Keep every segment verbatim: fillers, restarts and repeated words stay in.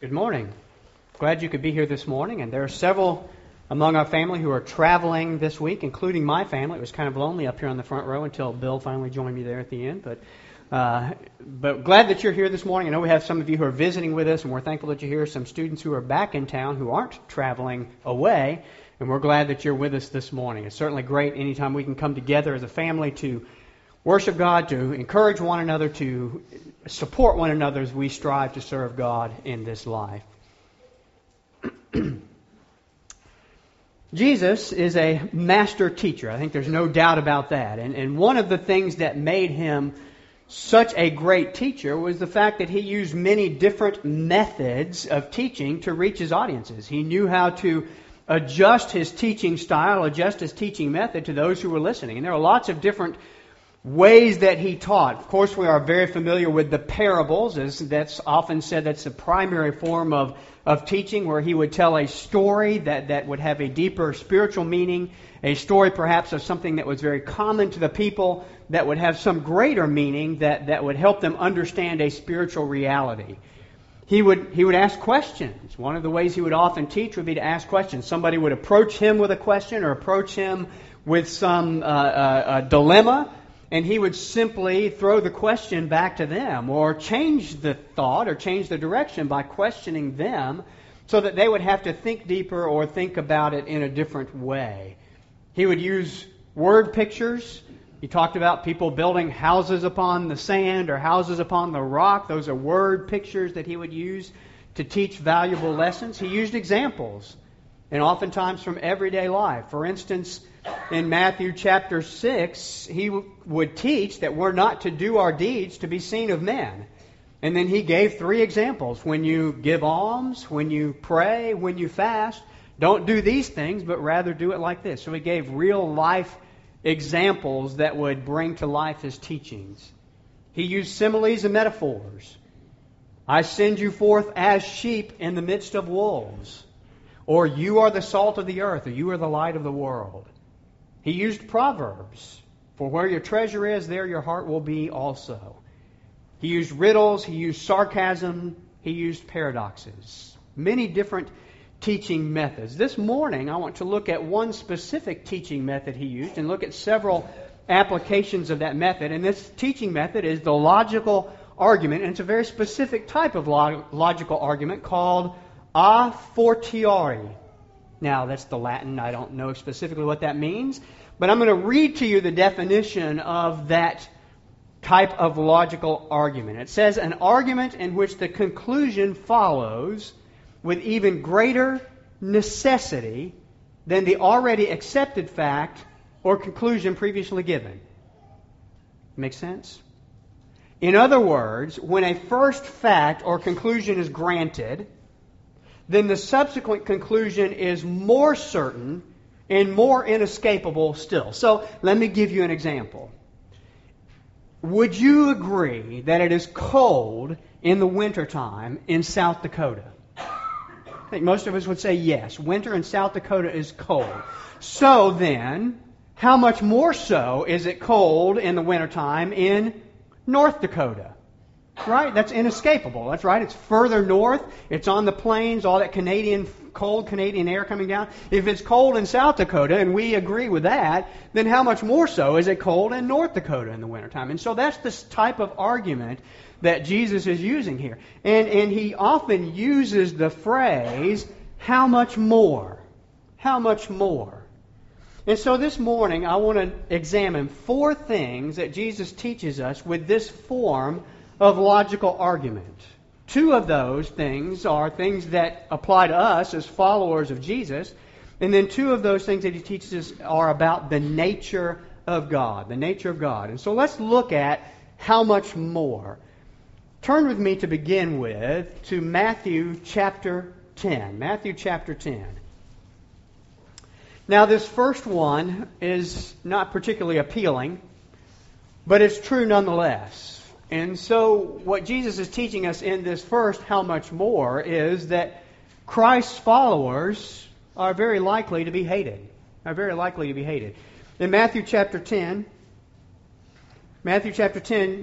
Good morning. Glad you could be here this morning. And there are several among our family who are traveling this week, including my family. It was kind of lonely up here on the front row until Bill finally joined me there at the end. But uh, but glad that you're here this morning. I know we have some of you who are visiting with us, and we're thankful that you're here. Some students who are back in town who aren't traveling away, and we're glad that you're with us this morning. It's certainly great anytime we can come together as a family to worship God, to encourage one another, to support one another as we strive to serve God in this life. Jesus is a master teacher. I think there's no doubt about that. And, and one of the things that made him such a great teacher was the fact that he used many different methods of teaching to reach his audiences. He knew how to adjust his teaching style, adjust his teaching method to those who were listening. And there are lots of different ways that he taught. Of course, we are very familiar with the parables, as that's often said that's the primary form of, of teaching, where he would tell a story that, that would have a deeper spiritual meaning, a story perhaps of something that was very common to the people that would have some greater meaning that, that would help them understand a spiritual reality. He would he would ask questions. One of the ways he would often teach would be to ask questions. Somebody would approach him with a question or approach him with some uh, uh, a dilemma, and he would simply throw the question back to them, or change the thought or change the direction by questioning them so that they would have to think deeper or think about it in a different way. He would use word pictures. He talked about people building houses upon the sand or houses upon the rock. Those are word pictures that he would use to teach valuable lessons. He used examples, and oftentimes from everyday life. For instance, in Matthew chapter six, he w- would teach that we're not to do our deeds to be seen of men. And then he gave three examples. When you give alms, when you pray, when you fast, don't do these things, but rather do it like this. So he gave real life examples that would bring to life his teachings. He used similes and metaphors. I send you forth as sheep in the midst of wolves. Or you are the salt of the earth, or you are the light of the world. He used proverbs. For where your treasure is, there your heart will be also. He used riddles, he used sarcasm, he used paradoxes. Many different teaching methods. This morning, I want to look at one specific teaching method he used and look at several applications of that method. And this teaching method is the logical argument, and it's a very specific type of log- logical argument called a fortiori. Now, that's the Latin. I don't know specifically what that means, but I'm going to read to you the definition of that type of logical argument. It says, an argument in which the conclusion follows with even greater necessity than the already accepted fact or conclusion previously given. Make sense? In other words, when a first fact or conclusion is granted, then the subsequent conclusion is more certain and more inescapable still. So let me give you an example. Would you agree that it is cold in the wintertime in South Dakota? I think most of us would say yes. Winter in South Dakota is cold. So then, how much more so is it cold in the wintertime in North Dakota? Right? That's inescapable. That's right. It's further north. It's on the plains, all that Canadian, cold Canadian air coming down. If it's cold in South Dakota, and we agree with that, then how much more so is it cold in North Dakota in the wintertime? And so that's this type of argument that Jesus is using here. And, and he often uses the phrase, how much more? How much more? And so this morning, I want to examine four things that Jesus teaches us with this form of logical argument. Two of those things are things that apply to us as followers of Jesus, and then two of those things that he teaches us are about the nature of God, the nature of God. And so let's look at how much more. Turn with me to begin with to Matthew chapter ten. Matthew chapter ten. Now this first one is not particularly appealing, but it's true nonetheless. And so what Jesus is teaching us in this first how much more is that Christ's followers are very likely to be hated. Are very likely to be hated. In Matthew chapter ten, Matthew chapter ten,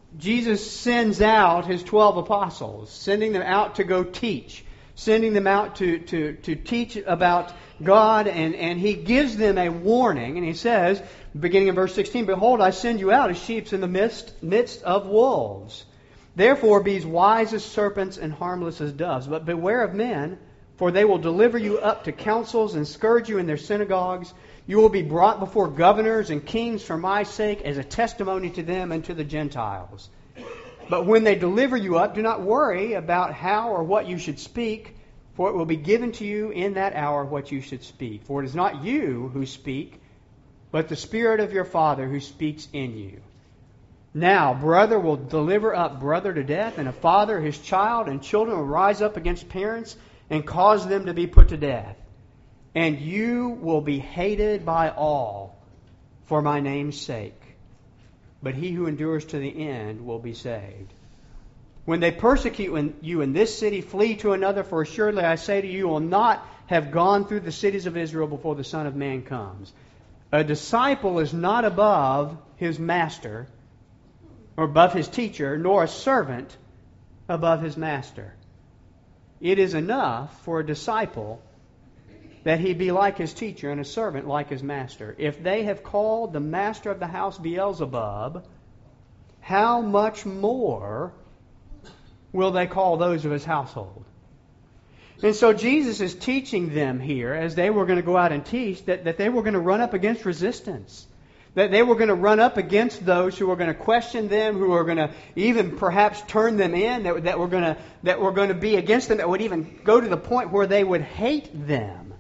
Jesus sends out his twelve apostles, sending them out to go teach, sending them out to, to, to teach about God, and, and he gives them a warning, and he says, beginning in verse sixteen, "Behold, I send you out as sheep in the midst, midst of wolves. Therefore be as wise as serpents and harmless as doves. But beware of men, for they will deliver you up to councils and scourge you in their synagogues. You will be brought before governors and kings for my sake as a testimony to them and to the Gentiles. But when they deliver you up, do not worry about how or what you should speak, for it will be given to you in that hour what you should speak. For it is not you who speak, but the Spirit of your Father who speaks in you. Now, brother will deliver up brother to death, and a father his child, and children will rise up against parents and cause them to be put to death. And you will be hated by all for my name's sake. But he who endures to the end will be saved. When they persecute you in this city, flee to another, for assuredly I say to you, you will not have gone through the cities of Israel before the Son of Man comes. A disciple is not above his master, or above his teacher, nor a servant above his master. It is enough for a disciple that he be like his teacher and a servant like his master. If they have called the master of the house Beelzebub, how much more will they call those of his household? And so Jesus is teaching them here, as they were going to go out and teach, that, that they were going to run up against resistance. That they were going to run up against those who were going to question them, who were going to even perhaps turn them in, that, that were going to that were going to be against them, that would even go to the point where they would hate them.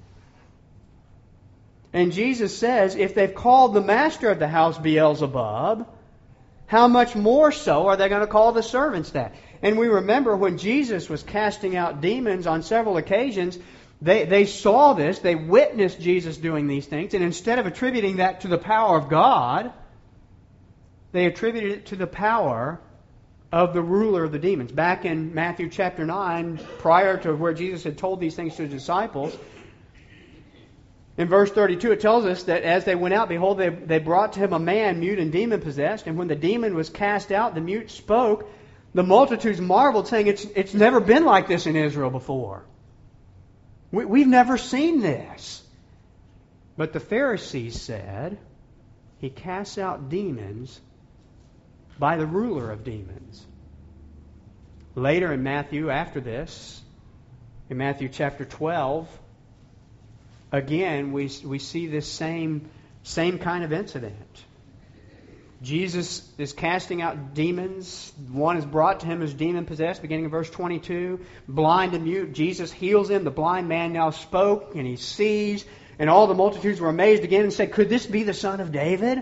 And Jesus says, if they've called the master of the house Beelzebub, how much more so are they going to call the servants that? And we remember when Jesus was casting out demons on several occasions, They they saw this, they witnessed Jesus doing these things, and instead of attributing that to the power of God, they attributed it to the power of the ruler of the demons. Back in Matthew chapter nine, prior to where Jesus had told these things to his disciples, in verse thirty-two it tells us that as they went out, behold, they, they brought to him a man mute and demon-possessed, and when the demon was cast out, the mute spoke. The multitudes marveled, saying, it's, it's never been like this in Israel before. We, we've never seen this. But the Pharisees said, he casts out demons by the ruler of demons. Later in Matthew, after this, in Matthew chapter twelve, again, we, we see this same, same kind of incident. Jesus is casting out demons. One is brought to him as demon-possessed, beginning in verse twenty-two. Blind and mute, Jesus heals him. The blind man now spoke, and he sees. And all the multitudes were amazed again and said, could this be the Son of David?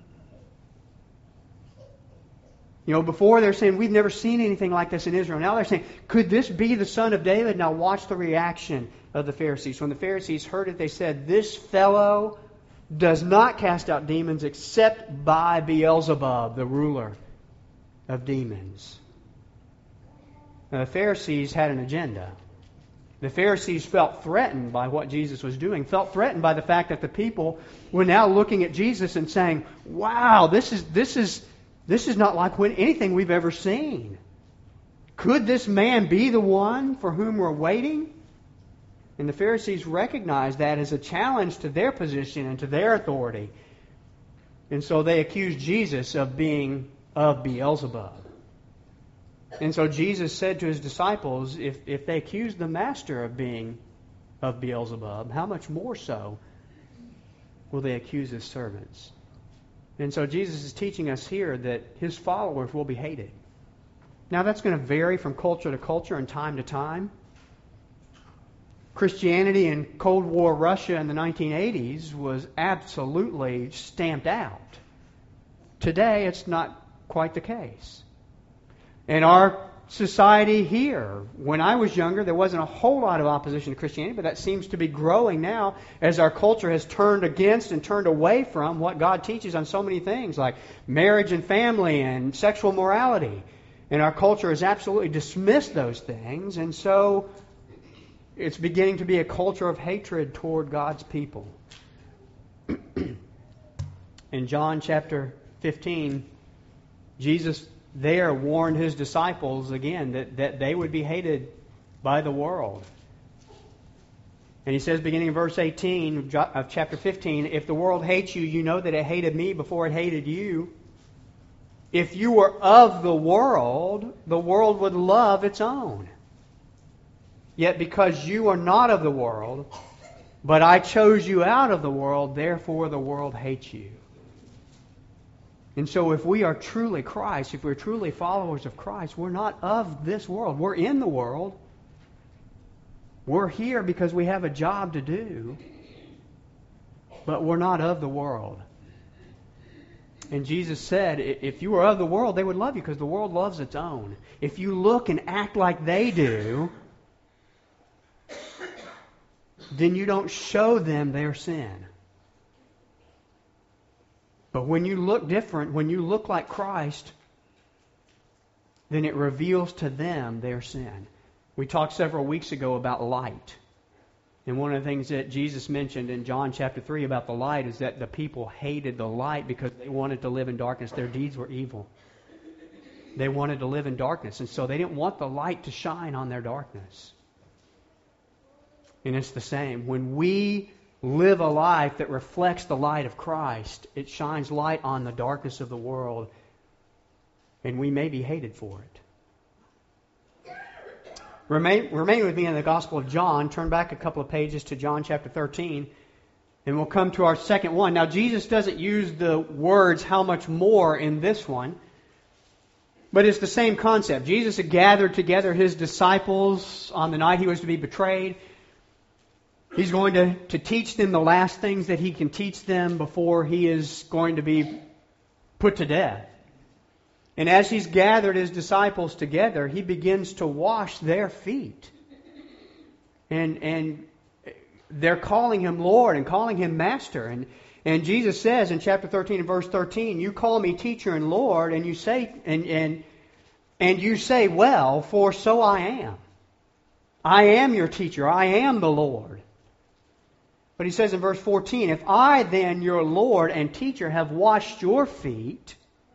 You know, before they're saying, we've never seen anything like this in Israel. Now they're saying, could this be the Son of David? Now watch the reaction of the Pharisees. When the Pharisees heard it, they said, this fellow does not cast out demons except by Beelzebub, the ruler of demons. Now, the Pharisees had an agenda. The Pharisees felt threatened by what Jesus was doing, felt threatened by the fact that the people were now looking at Jesus and saying, wow, this is this is this is not like when, anything we've ever seen. Could this man be the one for whom we're waiting? And the Pharisees recognized that as a challenge to their position and to their authority. And so they accused Jesus of being of Beelzebub. And so Jesus said to his disciples, if, if they accuse the master of being of Beelzebub, how much more so will they accuse his servants? And so Jesus is teaching us here that his followers will be hated. Now that's going to vary from culture to culture and time to time. Christianity in Cold War Russia in the nineteen eighties was absolutely stamped out. Today, it's not quite the case. In our society here, when I was younger, there wasn't a whole lot of opposition to Christianity, but that seems to be growing now as our culture has turned against and turned away from what God teaches on so many things like marriage and family and sexual morality. And our culture has absolutely dismissed those things, and so it's beginning to be a culture of hatred toward God's people. In John chapter fifteen, Jesus there warned his disciples again that, that they would be hated by the world. And he says, beginning in verse eighteen of chapter fifteen, if the world hates you, you know that it hated me before it hated you. If you were of the world, the world would love its own. Yet because you are not of the world, but I chose you out of the world, therefore the world hates you. And so if we are truly Christ, if we're truly followers of Christ, we're not of this world. We're in the world. We're here because we have a job to do, but we're not of the world. And Jesus said, if you were of the world, they would love you because the world loves its own. If you look and act like they do, then you don't show them their sin. But when you look different, when you look like Christ, then it reveals to them their sin. We talked several weeks ago about light. And one of the things that Jesus mentioned in John chapter three about the light is that the people hated the light because they wanted to live in darkness. Their deeds were evil. They wanted to live in darkness. And so they didn't want the light to shine on their darkness. And it's the same. When we live a life that reflects the light of Christ, it shines light on the darkness of the world. And we may be hated for it. Remain, remain with me in the Gospel of John. Turn back a couple of pages to John chapter thirteen. And we'll come to our second one. Now, Jesus doesn't use the words how much more in this one. But it's the same concept. Jesus had gathered together his disciples on the night he was to be betrayed. He's going to, to teach them the last things that he can teach them before he is going to be put to death. And as he's gathered his disciples together, he begins to wash their feet. And and they're calling him Lord and calling him Master. And, and Jesus says in chapter thirteen and verse thirteen, you call me teacher and Lord, and you say and and and you say, well, for so I am. I am your teacher, I am the Lord. But he says in verse fourteen, if I then, your Lord and teacher, have washed your feet,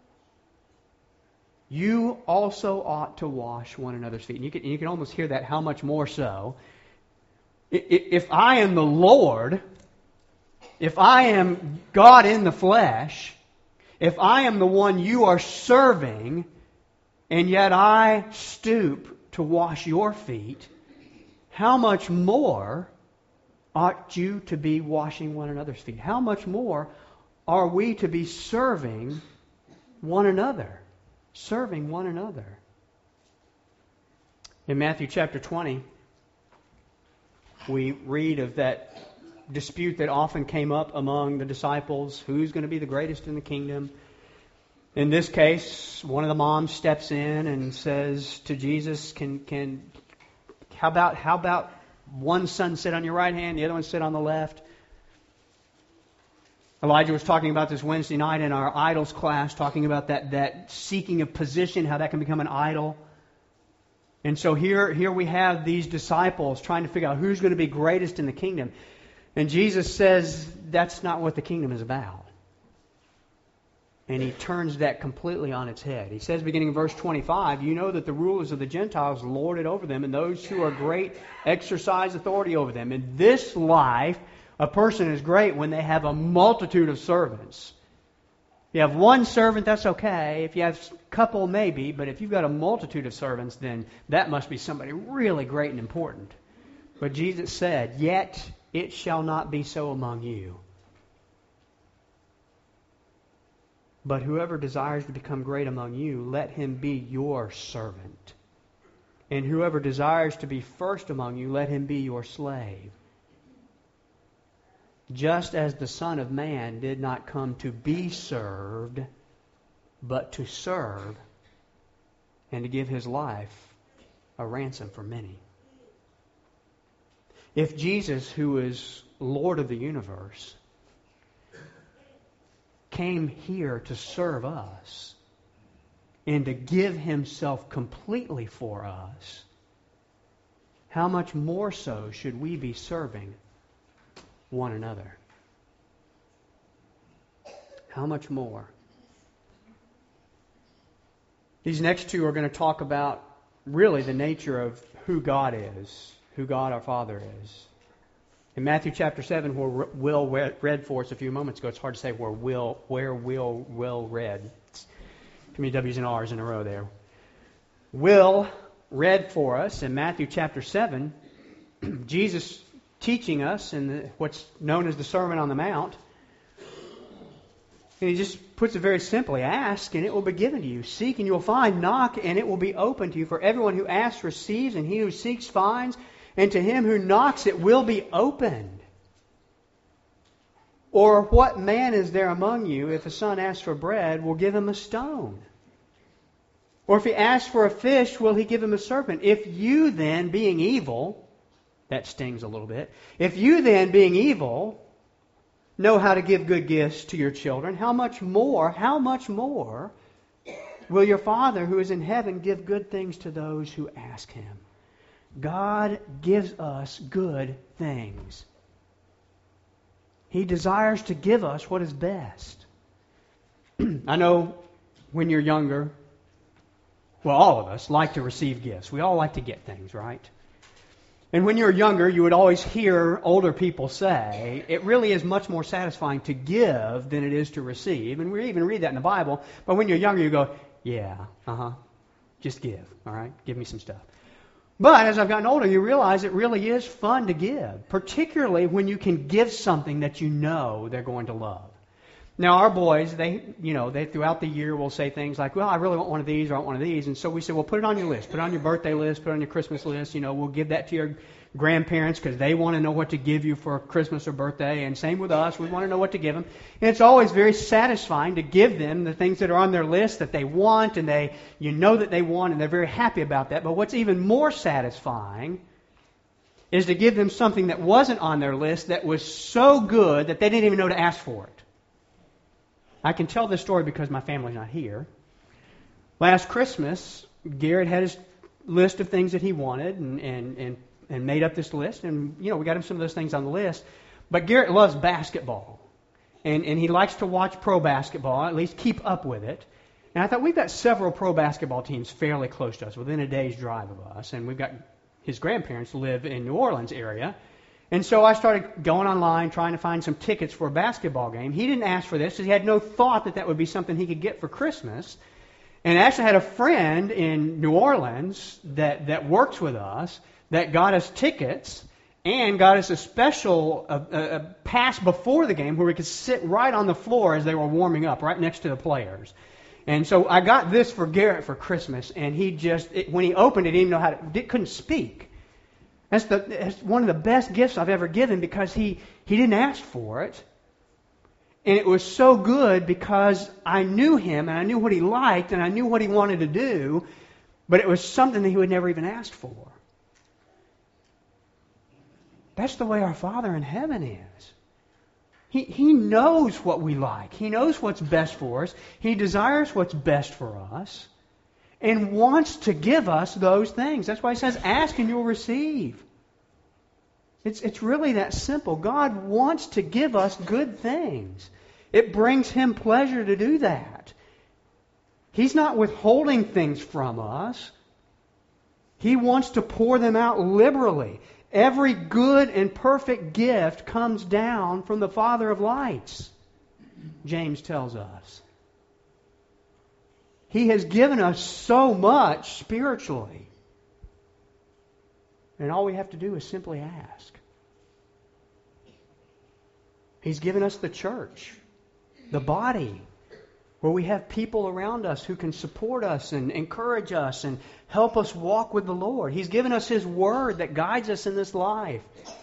you also ought to wash one another's feet. And you can, you can almost hear that, how much more so. If I am the Lord, if I am God in the flesh, if I am the one you are serving, and yet I stoop to wash your feet, how much more ought you to be washing one another's feet? How much more are we to be serving one another? Serving one another. In Matthew chapter twenty, we read of that dispute that often came up among the disciples. Who's going to be the greatest in the kingdom? In this case, one of the moms steps in and says to Jesus, "Can can how about how about one son sit on your right hand, the other one sit on the left?" Elijah was talking about this Wednesday night in our idols class, talking about that, that seeking of position, how that can become an idol. And so here, here we have these disciples trying to figure out who's going to be greatest in the kingdom. And Jesus says that's not what the kingdom is about. And he turns that completely on its head. He says, beginning in verse twenty-five, you know that the rulers of the Gentiles lord it over them, and those who are great exercise authority over them. In this life, a person is great when they have a multitude of servants. If you have one servant, that's okay. If you have a couple, maybe. But if you've got a multitude of servants, then that must be somebody really great and important. But Jesus said, yet it shall not be so among you. But whoever desires to become great among you, let him be your servant. And whoever desires to be first among you, let him be your slave. Just as the Son of Man did not come to be served, but to serve, and to give his life a ransom for many. If Jesus, who is Lord of the universe, came here to serve us and to give himself completely for us, how much more so should we be serving one another? How much more? These next two are going to talk about really the nature of who God is, who God our Father is. In Matthew chapter seven, where Will read for us a few moments ago, it's hard to say where Will, where Will, Will read. It's too many W's and R's in a row there. Will read for us in Matthew chapter seven, Jesus teaching us in the, what's known as the Sermon on the Mount. And he just puts it very simply, ask and it will be given to you. Seek and you will find. Knock and it will be open to you. For everyone who asks receives, and he who seeks finds. And to him who knocks it will be opened. Or what man is there among you, if a son asks for bread, will give him a stone? Or if he asks for a fish, will he give him a serpent? If you then, being evil, that stings a little bit, if you then, being evil, know how to give good gifts to your children, how much more, how much more will your Father who is in heaven give good things to those who ask him? God gives us good things. He desires to give us what is best. I know when you're younger, well, all of us like to receive gifts. We all like to get things, right? And when you're younger, you would always hear older people say, it really is much more satisfying to give than it is to receive. And we even read that in the Bible. But when you're younger, you go, yeah, uh-huh, just give, all right? Give me some stuff. But as I've gotten older, you realize it really is fun to give, particularly when you can give something that you know they're going to love. Now, our boys, they, you know, they throughout the year will say things like, well, I really want one of these or I want one of these. And so we say, well, put it on your list. Put it on your birthday list. Put it on your Christmas list. You know, we'll give that to your grandparents because they want to know what to give you for Christmas or birthday. And same with us. We want to know what to give them. And it's always very satisfying to give them the things that are on their list that they want and they, you know that they want and they're very happy about that. But what's even more satisfying is to give them something that wasn't on their list that was so good that they didn't even know to ask for it. I can tell this story because my family's not here. Last Christmas, Garrett had his list of things that he wanted and, and, and, and made up this list. And, you know, we got him some of those things on the list. But Garrett loves basketball. And, and he likes to watch pro basketball, at least keep up with it. And I thought, we've got several pro basketball teams fairly close to us, within a day's drive of us. And we've got his grandparents live in New Orleans area. And so I started going online, trying to find some tickets for a basketball game. He didn't ask for this because he had no thought that that would be something he could get for Christmas. And I actually had a friend in New Orleans that, that works with us that got us tickets and got us a special a, a, a pass before the game where we could sit right on the floor as they were warming up, right next to the players. And so I got this for Garrett for Christmas, and he just, it, when he opened it, he didn't know how to, it couldn't speak. That's, the, that's one of the best gifts I've ever given because he, he didn't ask for it. And it was so good because I knew him and I knew what he liked and I knew what he wanted to do, but it was something that he would never even asked for. That's the way our Father in heaven is. He, he knows what we like. He knows what's best for us. He desires what's best for us. And wants to give us those things. That's why he says, ask and you'll receive. It's, it's really that simple. God wants to give us good things. It brings him pleasure to do that. He's not withholding things from us. He wants to pour them out liberally. Every good and perfect gift comes down from the Father of lights, James tells us. He has given us so much spiritually. And all we have to do is simply ask. He's given us the church, the body, where we have people around us who can support us and encourage us and help us walk with the Lord. He's given us His Word that guides us in this life.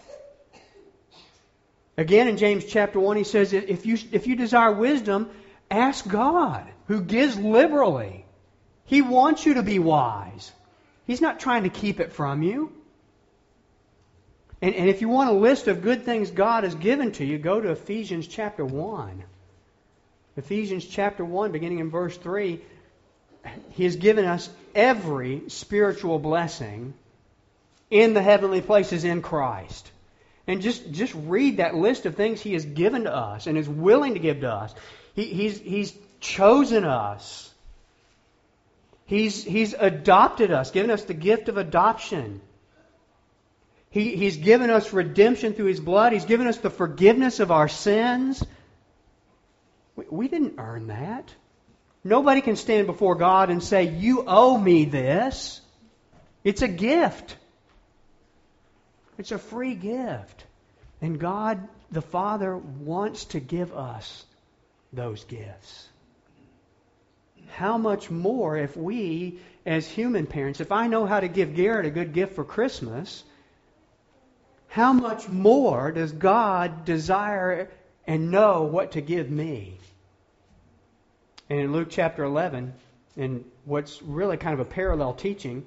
Again, in James chapter one, he says, if you, if you desire wisdom, ask God, who gives liberally. He wants you to be wise. He's not trying to keep it from you. And, and if you want a list of good things God has given to you, go to Ephesians chapter one. Ephesians chapter one, beginning in verse three, He has given us every spiritual blessing in the heavenly places in Christ. And just, just read that list of things He has given to us and is willing to give to us. He, he's, he's chosen us. He's, he's adopted us, given us the gift of adoption. He, he's given us redemption through His blood. He's given us the forgiveness of our sins. We, we didn't earn that. Nobody can stand before God and say, you owe me this. It's a gift. It's a free gift. And God, the Father, wants to give us those gifts. How much more if we, as human parents, if I know how to give Garrett a good gift for Christmas, how much more does God desire and know what to give me? And in Luke chapter eleven, in what's really kind of a parallel teaching,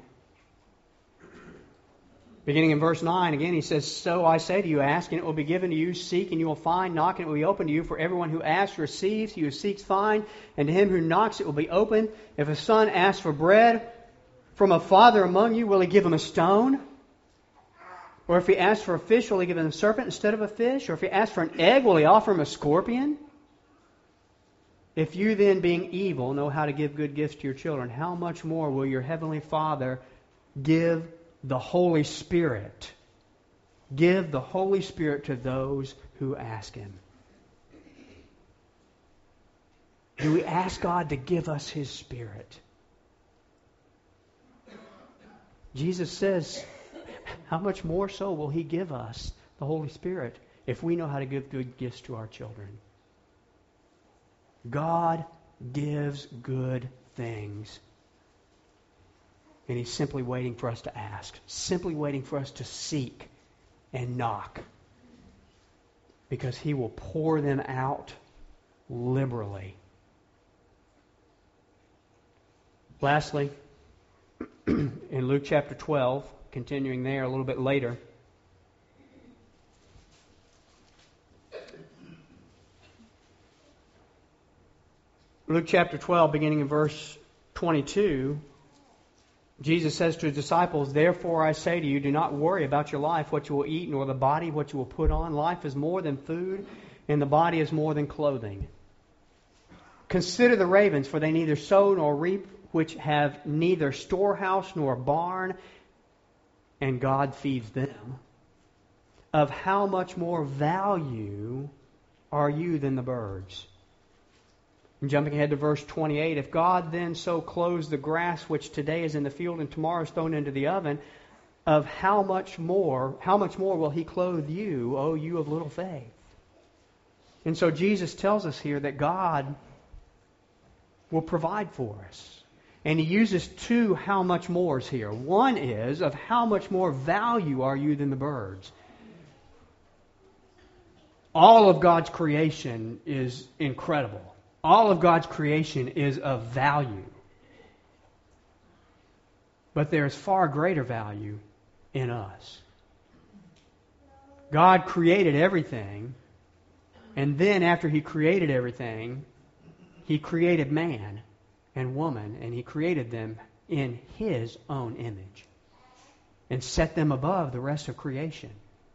beginning in verse nine, again he says, so I say to you, ask and it will be given to you, seek and you will find, knock and it will be opened to you. For everyone who asks receives, he who seeks finds, and to him who knocks it will be opened. If a son asks for bread from a father among you, will he give him a stone? Or if he asks for a fish, will he give him a serpent instead of a fish? Or if he asks for an egg, will he offer him a scorpion? If you then, being evil, know how to give good gifts to your children, how much more will your heavenly Father give the Holy Spirit? Give the Holy Spirit to those who ask Him. Do we ask God to give us His Spirit? Jesus says, how much more so will He give us the Holy Spirit if we know how to give good gifts to our children? God gives good things. And He's simply waiting for us to ask. Simply waiting for us to seek and knock. Because He will pour them out liberally. Lastly, in Luke chapter twelve, continuing there a little bit later, Luke chapter twelve, beginning in verse twenty-two, Jesus says to His disciples, therefore I say to you, do not worry about your life, what you will eat, nor the body, what you will put on. Life is more than food, and the body is more than clothing. Consider the ravens, for they neither sow nor reap, which have neither storehouse nor barn, and God feeds them. Of how much more value are you than the birds? And jumping ahead to verse twenty-eight, if God then so clothes the grass which today is in the field and tomorrow is thrown into the oven, of how much more, how much more will He clothe you, O you of little faith? And so Jesus tells us here that God will provide for us. And He uses two how much mores here. One is, of how much more value are you than the birds? All of God's creation is incredible. All of God's creation is of value. But there is far greater value in us. God created everything, and then after He created everything, He created man and woman, and He created them in His own image and set them above the rest of creation.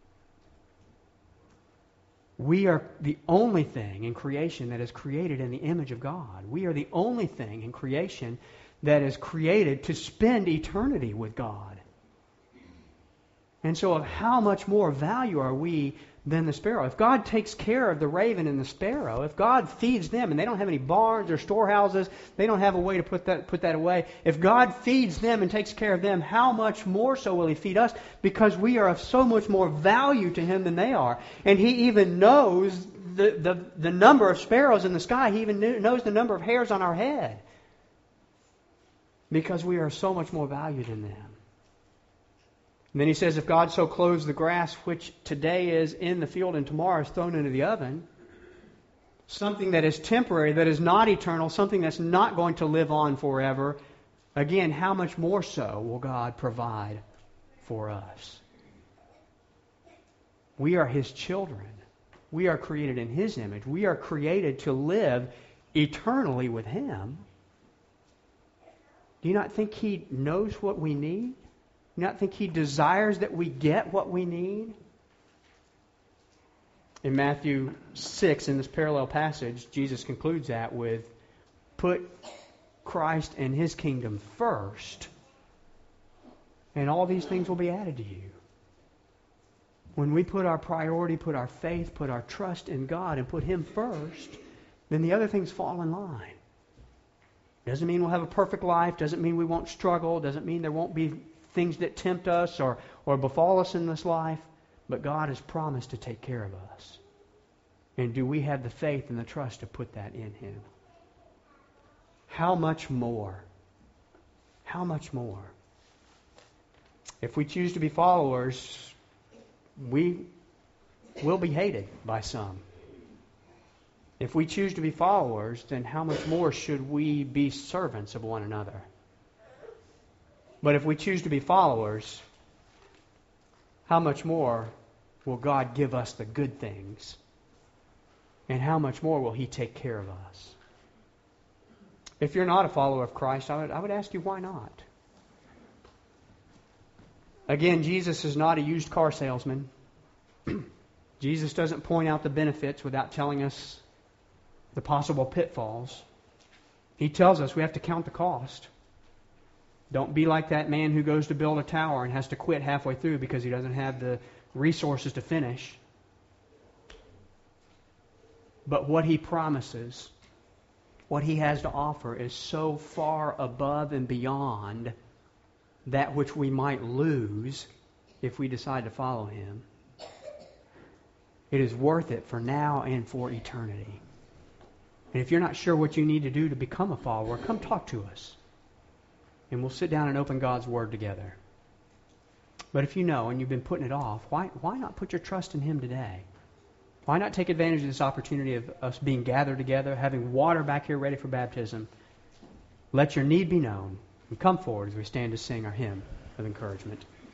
We are the only thing in creation that is created in the image of God. We are the only thing in creation that is created to spend eternity with God. And so of how much more value are we than the sparrow? If God takes care of the raven and the sparrow, if God feeds them, and they don't have any barns or storehouses, they don't have a way to put that put that away. If God feeds them and takes care of them, how much more so will He feed us? Because we are of so much more value to Him than they are. And He even knows the, the, the number of sparrows in the sky. He even knew, knows the number of hairs on our head. Because we are so much more valued than them. And then He says, if God so clothes the grass which today is in the field and tomorrow is thrown into the oven, something that is temporary, that is not eternal, something that's not going to live on forever, again, how much more so will God provide for us? We are His children. We are created in His image. We are created to live eternally with Him. Do you not think He knows what we need? Do you not think He desires that we get what we need? In Matthew six, in this parallel passage, Jesus concludes that with, put Christ and His kingdom first, and all these things will be added to you. When we put our priority, put our faith, put our trust in God and put Him first, then the other things fall in line. Doesn't mean we'll have a perfect life, doesn't mean we won't struggle, doesn't mean there won't be things that tempt us or, or befall us in this life, but God has promised to take care of us. And do we have the faith and the trust to put that in Him? How much more? How much more? If we choose to be followers, we will be hated by some. If we choose to be followers, then how much more should we be servants of one another? But if we choose to be followers, how much more will God give us the good things? And how much more will He take care of us? If you're not a follower of Christ, I would, I would ask you, why not? Again, Jesus is not a used car salesman. Jesus doesn't point out the benefits without telling us the possible pitfalls. He tells us we have to count the cost. Don't be like that man who goes to build a tower and has to quit halfway through because he doesn't have the resources to finish. But what He promises, what He has to offer, is so far above and beyond that which we might lose if we decide to follow Him. It is worth it for now and for eternity. And if you're not sure what you need to do to become a follower, come talk to us. And we'll sit down and open God's Word together. But if you know and you've been putting it off, why, why not put your trust in Him today? Why not take advantage of this opportunity of us being gathered together, having water back here ready for baptism? Let your need be known, and come forward as we stand to sing our hymn of encouragement.